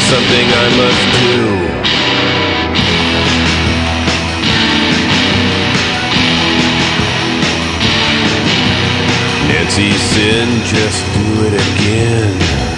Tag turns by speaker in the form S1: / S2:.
S1: something I must do. Nancy Sin, just do it again.